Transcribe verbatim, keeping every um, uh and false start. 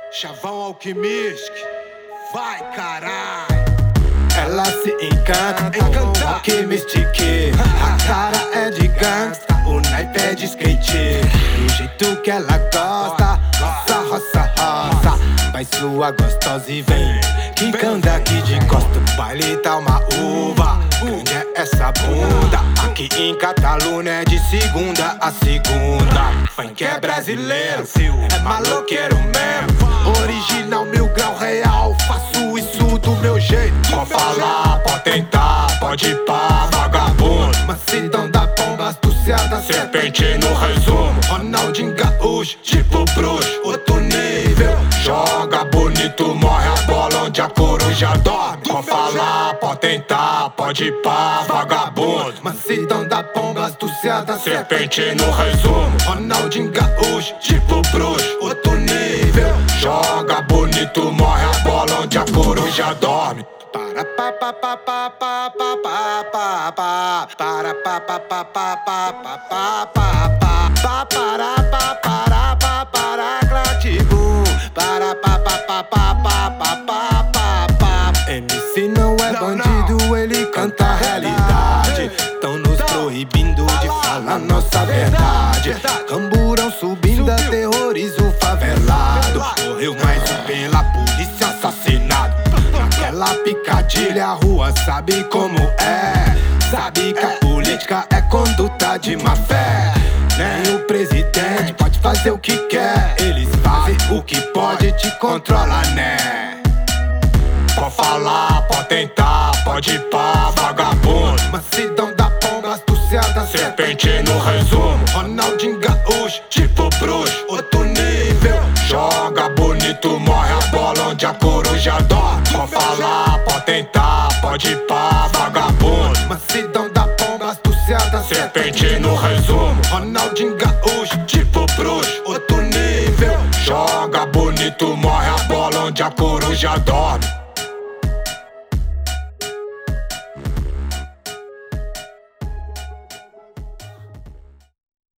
Chavão Alquimist, vai caralho. Ela se encanta com o Alquimist. A cara é de gangsta, o naipe é de skate. Do jeito que ela gosta, roça, roça, roça. Vai sua gostosa e vem quincando aqui de costa. O baile tá uma uva, grande é essa bunda. Aqui em Catalunha é de segunda a segunda. Funk é brasileiro, é maloqueiro mesmo. Original, mil grau real, faço isso do meu jeito. Pode falar, pode tentar, pode ir pá, vagabundo. Mansidão da pomba, astuciada, serpente no resumo. Ronaldinho Gaúcho, tipo bruxo, outro nível. Joga bonito, morre a bola onde a coruja dorme. Pode falar, pode tentar, pode ir pá, vagabundo. Mansidão da pomba, astuciada, serpente no resumo. Ronaldinho Gaúcho, tipo bruxo, outro nível. Joga bonito, morre a bola onde a coruja dorme. Para pa pa pa pa pa pa pa pa pa para pa pa pa pa pa pa pa pa pa para pa para pa para Clatibum para pa pa pa pa pa pa pa pa pa. M C não é bandido, ele canta a realidade. Tão nos proibindo de falar nossa verdade. Camburão subindo, aterroriza o favelado. Morreu mais um pela polícia assassinado. Naquela picadilha a rua sabe como é. Sabe que a política é conduta de má fé. Nem o presidente pode fazer o que quer. Eles fazem o que pode, te controla, né? Pode falar, pode tentar, pode ir pá, vagabundo. Mansidão da pomba, astuciada, serpente no resumo. Ronaldinho Gaúcho, tipo bruxo, outro nível. Joga bonito, morre a bola onde a coruja dorme. Pode falar, pode tentar, pode ir pá, vagabundo. Mansidão da pomba, astuciada, serpente no resumo. Ronaldinho Gaúcho, tipo bruxo, outro nível. Joga bonito, morre a bola onde a coruja dorme.